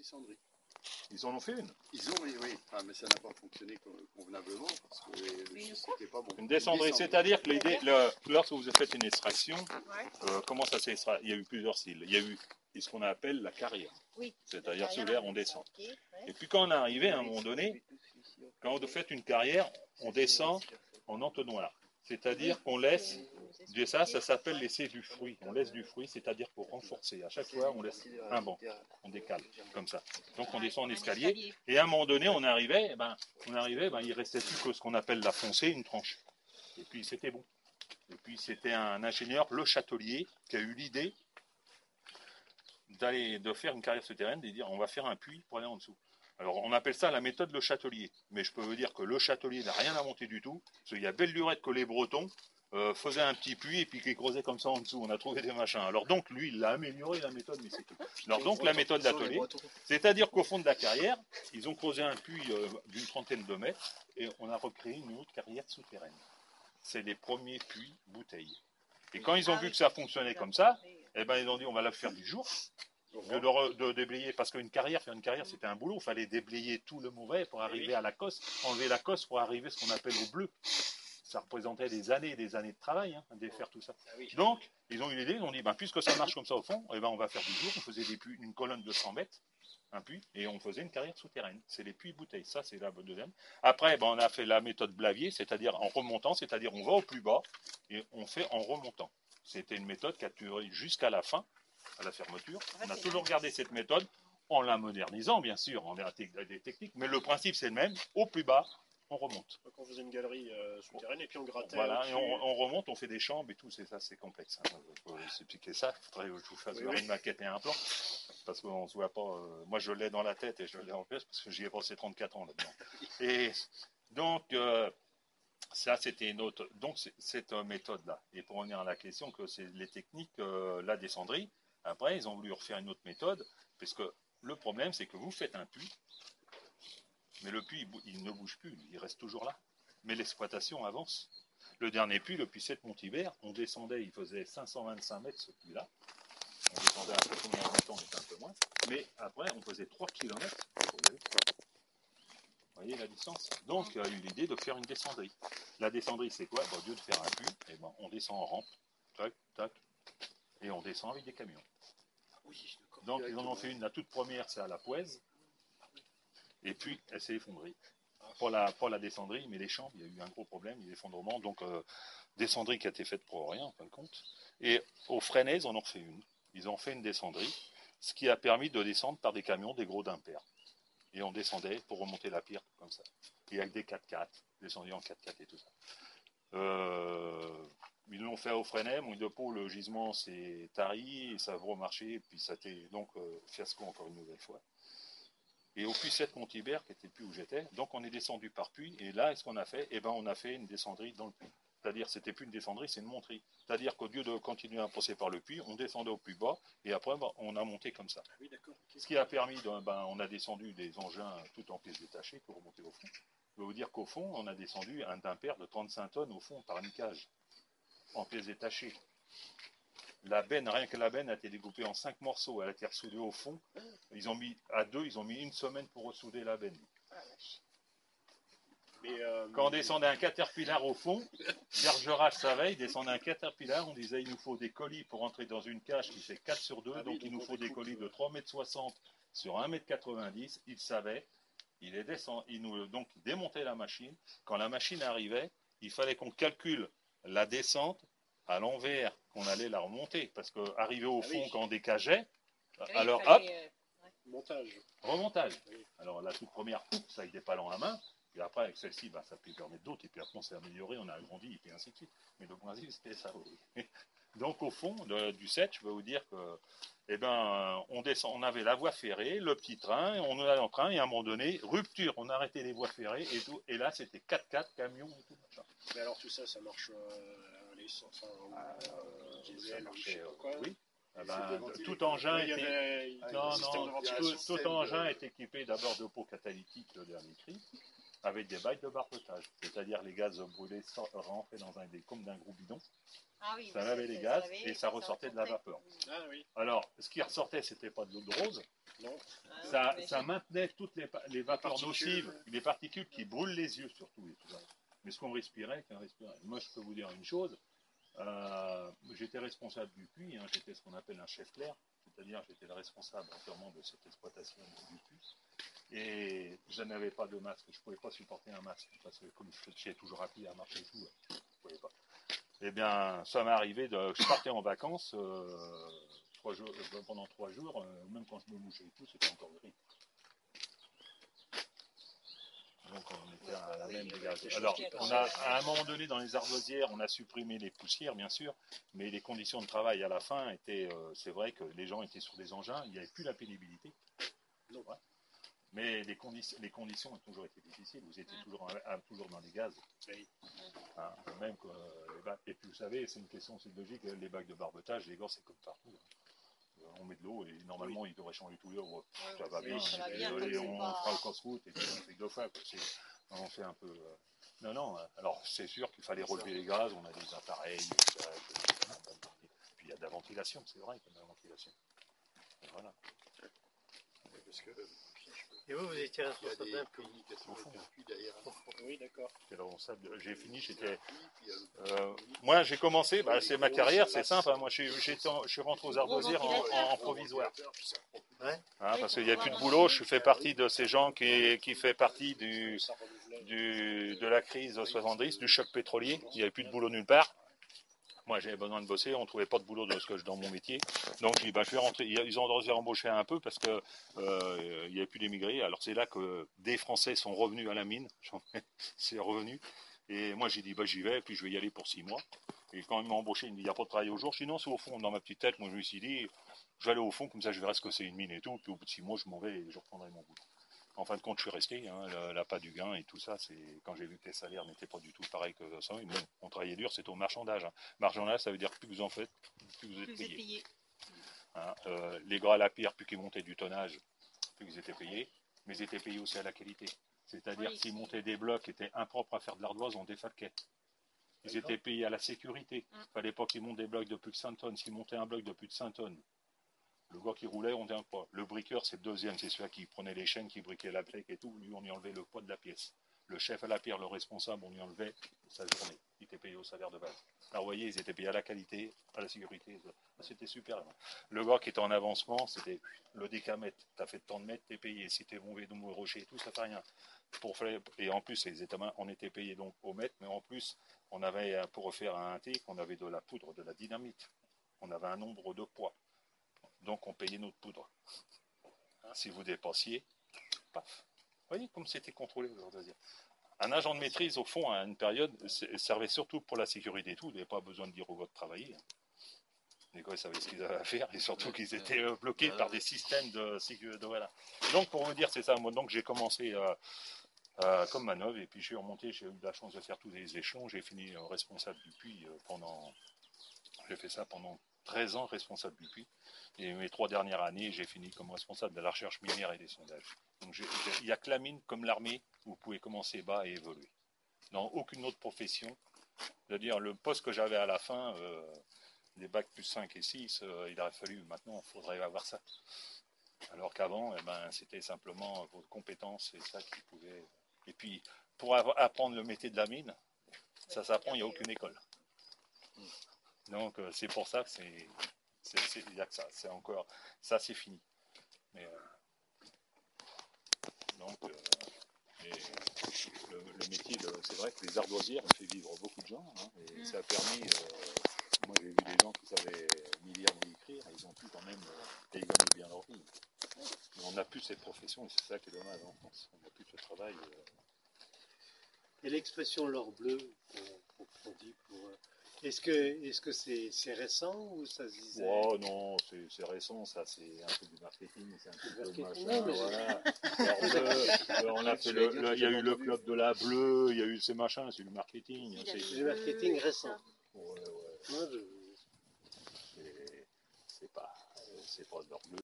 descendrie. Ils en ont fait une. Ils ont, oui. Ah, mais ça n'a pas fonctionné convenablement parce que c'était pas bon. Une descendrie, c'est-à-dire que lorsque vous faites une extraction, comment ça s'extrait? Il y a eu plusieurs styles. Il y a eu ce qu'on appelle la carrière. Oui. C'est-à-dire sous l'air, on descend. Okay, ouais. Et puis quand on est arrivé à un moment donné, quand vous faites une carrière, on descend en entonnoir. C'est-à-dire qu'on laisse, ça s'appelle laisser du fruit. On laisse du fruit, c'est-à-dire pour renforcer. À chaque fois, on laisse un banc. On décale, comme ça. Donc on descend en escalier. Et à un moment donné, on arrivait, il restait plus que ce qu'on appelle la foncée, une tranche. Et puis c'était bon. Et puis c'était un ingénieur, Le Châtelier, qui a eu l'idée de faire une carrière souterraine, de dire on va faire un puits pour aller en dessous. Alors on appelle ça la méthode Le Châtelier, mais je peux vous dire que Le Châtelier n'a rien inventé du tout, parce qu'il y a belle lurette que les Bretons faisaient un petit puits et puis qu'ils creusaient comme ça en dessous, on a trouvé des machins. Alors donc lui il l'a amélioré la méthode, mais c'est tout. Alors donc la méthode d'atelier, c'est-à-dire qu'au fond de la carrière, ils ont creusé un puits d'une trentaine de mètres et on a recréé une autre carrière souterraine. C'est les premiers puits bouteilles. Et quand ils ont vu que ça fonctionnait comme ça, eh ben ils ont dit on va la faire du jour. De déblayer, parce qu'une carrière, faire une carrière, c'était un boulot. Il fallait déblayer tout le mauvais pour arriver à la cosse, enlever la cosse pour arriver à ce qu'on appelle au bleu. Ça représentait des années de travail, hein, de faire tout ça. Donc, ils ont eu l'idée, ils ont dit, puisque ça marche comme ça au fond, eh ben, on va faire du jour. On faisait des puits, une colonne de 100 mètres, un puits, et on faisait une carrière souterraine. C'est les puits bouteilles, ça c'est la deuxième. Après, on a fait la méthode Blavier, c'est-à-dire en remontant, c'est-à-dire on va au plus bas et on fait en remontant. C'était une méthode qui a duré jusqu'à la fin, à la fermeture. On a toujours gardé cette méthode en la modernisant, bien sûr, en des techniques, mais le principe c'est le même. Au plus bas, on remonte. Donc on faisait une galerie souterraine et puis on grattait. Voilà, et on remonte, on fait des chambres et tout, c'est ça, c'est complexe. Hein. Pour expliquer ça, il faudrait que je vous fasse voir une maquette et un plan, parce qu'on ne se voit pas. Moi, je l'ai dans la tête et je l'ai en plus, parce que j'y ai passé 34 ans là-dedans. Et donc, ça, c'était une autre. Donc, cette méthode-là. Et pour revenir à la question, que c'est les techniques, la descendrie. Après, ils ont voulu refaire une autre méthode, parce que le problème, c'est que vous faites un puits, mais le puits, il ne bouge plus, il reste toujours là. Mais l'exploitation avance. Le dernier puits, le puits 7 Montivert, on descendait, il faisait 525 mètres ce puits-là. On descendait un peu combien de temps, on était un peu moins. Mais après, on faisait 3 km. Vous voyez la distance? Donc, il y a eu l'idée de faire une descendrie. La descendrie, c'est quoi? Au lieu de faire un puits, on descend en rampe, tac, tac, et on descend avec des camions. Donc ils en ont fait une, la toute première c'est à la Pouèze, et puis elle s'est effondrée. Pas la descendrie, mais les chambres, il y a eu un gros problème, l'effondrement, donc descendrie qui a été faite pour rien en fin de compte. Et aux Freinaises, on en fait une. Ils ont fait une descendrie, ce qui a permis de descendre par des camions, des gros d'impair. Et on descendait pour remonter la pierre comme ça. Et avec des 4x4, descendu en 4x4 et tout ça. Ils l'ont fait au Freinet, Mouille de Pau, le gisement s'est tari, et ça a remarché, et puis ça a été donc fiasco encore une nouvelle fois. Et au puits 7 Montibert, qui était le puits où j'étais, donc on est descendu par puits, et là, qu'est-ce qu'on a fait? On a fait une descendrie dans le puits. C'est-à-dire, c'était plus une descendrie, c'est une monterie. C'est-à-dire qu'au lieu de continuer à passer par le puits, on descendait au plus bas, et après, on a monté comme ça. Ce qui a permis, on a descendu des engins tout en pièces détachées pour remonter au fond. Je peux vous dire qu'au fond, on a descendu un d'impair de 35 tonnes au fond par une cage, en pièces détachées. La benne, rien que la benne a été découpée en 5 morceaux, elle a été ressoudée au fond. Ils ont mis une semaine pour ressouder la benne. Quand on descendait un caterpillar au fond, Bergerac savait, il descendait un caterpillar, on disait il nous faut des colis pour entrer dans une cage qui fait 4 sur 2, donc il nous faut des colis de 3,60 m sur 1,90 m, il savait, donc il démontait la machine. Quand la machine arrivait, il fallait qu'on calcule la descente à l'envers, qu'on allait la remonter, parce qu'arriver au fond quand on décageait, alors hop, remontage. Alors la toute première, ça avec des palans à main. Puis après, avec celle-ci, ça peut permettre d'autres. Et puis après, on s'est amélioré, on a agrandi, et ainsi de suite. Mais le principe, c'était ça. Oui. Donc, au fond du 7, je peux vous dire que, on avait la voie ferrée, le petit train, on allait en train, et à un moment donné, rupture, on arrêtait les voies ferrées et tout. Et là, c'était 4x4, camions et tout. Mais alors, tout ça, ça marche à l'essence, ça marchait, oui. Tout engin engin est équipé d'abord de pots catalytiques de dernier cri, avec des bails de barbotage, c'est-à-dire les gaz brûlés rentraient comme d'un gros bidon, ça lavait les gaz et ça ressortait de la vapeur. Alors, ce qui ressortait, c'était pas de l'eau de rose, ça maintenait toutes les vapeurs particules. nocives, les particules qui brûlent les yeux surtout. Et tout ça. Mais ce qu'on respirait, moi je peux vous dire une chose, j'étais responsable du puits, hein, j'étais ce qu'on appelle un chef clair, c'est-à-dire j'étais le responsable entièrement de cette exploitation du puits. Et je n'avais pas de masque, je ne pouvais pas supporter un masque, parce que comme je suis toujours appris à marcher et tout, je ne pouvais pas. Eh bien, ça m'est arrivé, je partais en vacances pendant 3 jours, même quand je me mouchais et tout, c'était encore gris. Donc on était à la même dégradation. Alors, à un moment donné, dans les ardoisières, on a supprimé les poussières, bien sûr, mais les conditions de travail à la fin étaient, c'est vrai que les gens étaient sur des engins, il n'y avait plus la pénibilité. Donc, ouais. Mais les conditions ont toujours été difficiles. Vous étiez toujours dans les gaz. Oui. Hein, même que les bacs. Et puis vous savez, c'est une question, c'est logique, les bacs de barbetage, les gars, c'est comme partout. On met de l'eau et normalement il devrait changer tout l'heure. Ça va bien. Et on fera le casse-route et puis on fait 2 fois. On fait un peu. Non. Alors c'est sûr qu'il fallait relever les gaz. On a des appareils. Puis il y a de la ventilation. C'est vrai qu'il y a de la ventilation. Et voilà. Parce que Et vous étiez responsable d'un puits. communication avec un puits derrière. Oui, d'accord. J'ai fini, moi j'ai commencé, c'est ma carrière, c'est simple. Hein, moi je suis rentré aux ardoisières en provisoire. Ouais. Hein, parce qu'il n'y a plus de boulot, je fais partie de ces gens qui fait partie de la crise de 70, du choc pétrolier. Il n'y avait plus de boulot nulle part. Moi, j'avais besoin de bosser, on ne trouvait pas de boulot dans mon métier. Donc, je dis, je vais rentrer. Ils ont osé embaucher un peu parce que il n'y avait plus d'émigrés. Alors, c'est là que des Français sont revenus à la mine. C'est revenu. Et moi, j'ai dit, j'y vais, puis je vais y aller pour 6 mois. Et quand ils m'ont embauché, ils me disent, il n'y a pas de travail au jour. Je dis, non, c'est au fond. Dans ma petite tête, moi, je me suis dit, je vais aller au fond, comme ça, je verrai ce que c'est une mine et tout. Puis au bout de 6 mois, je m'en vais et je reprendrai mon boulot. En fin de compte, je suis resté, hein, l'appât du gain et tout ça, c'est quand j'ai vu que les salaires n'étaient pas du tout pareils que ça. Bon, on travaillait dur, c'était au marchandage. Hein. Marchandage, ça veut dire plus que vous en faites, plus vous êtes payé. Hein, les gras à la pierre, plus qu'ils montaient du tonnage, plus ils étaient payés, mais ils étaient payés aussi à la qualité. C'est-à-dire que s'ils montaient des blocs qui étaient impropres à faire de l'ardoise, on défalquait. Ils étaient payés à la sécurité. Il ne fallait pas qu'ils montent des blocs de plus de 5 tonnes. S'ils montaient un bloc de plus de 5 tonnes, le gars qui roulait, on dit un poids. Le briqueur, c'est le deuxième, c'est celui qui prenait les chaînes, qui briquait la plaque et tout. Lui, on y enlevait le poids de la pièce. Le chef à la pierre, le responsable, on lui enlevait sa journée. Il était payé au salaire de base. Alors, vous voyez, ils étaient payés à la qualité, à la sécurité. C'était super. Le gars qui était en avancement, c'était le décamètre. Tu as fait tant de mètres, tu es payé. Si tu es mauvais dans le rocher et tout, ça fait rien. Et en plus, on était payé donc au mètre, mais en plus, on avait, pour refaire un TIC, on avait de la poudre, de la dynamite. On avait un nombre de poids. Donc on payait notre poudre. Si vous dépensiez, paf. Vous voyez comme c'était contrôlé aujourd'hui. Un agent de maîtrise, au fond, à une période, servait surtout pour la sécurité et tout. Il n'avait pas besoin de dire au gars de travailler. Les gars savaient ce qu'ils avaient à faire et surtout qu'ils étaient bloqués par des systèmes de sécurité. Voilà. Donc pour vous dire, c'est ça. Moi, donc j'ai commencé comme manœuvre et puis je suis remonté. J'ai eu la chance de faire tous les échelons. J'ai fini responsable du puits J'ai fait ça pendant 13 ans, responsable du puits. Et mes 3 dernières années, j'ai fini comme responsable de la recherche minière et des sondages. Donc il n'y a que la mine, comme l'armée, où vous pouvez commencer bas et évoluer. Dans aucune autre profession, c'est-à-dire le poste que j'avais à la fin, les bacs plus 5 et 6, il aurait fallu, maintenant, il faudrait avoir ça. Alors qu'avant, c'était simplement vos compétences et ça qui pouvait... Et puis, pour apprendre le métier de la mine, ça s'apprend, il n'y a aucune école. Donc, c'est pour ça que il n'y a que ça. C'est encore... Ça, c'est fini. Mais, donc, le métier, c'est vrai que les ardoisières ont fait vivre beaucoup de gens. Hein, et ça a permis... moi, j'ai vu des gens qui savaient ni lire ni écrire. Et ils ont pu quand même... et ils gagnaient bien leur vie. Mais on n'a plus cette profession et c'est ça qui est dommage en France. On n'a plus ce travail. Et l'expression l'or bleu, qu'on dit pour... Est-ce que c'est récent ou ça se disait? Oh non, c'est récent, ça, c'est un peu du marketing, c'est un peu de machin, non, mais voilà. Alors, on a fait il y a eu le club de la bleue, il y a eu ces machins, c'est du marketing. C'est du marketing récent. Ouais. Moi, C'est pas de l'or bleu.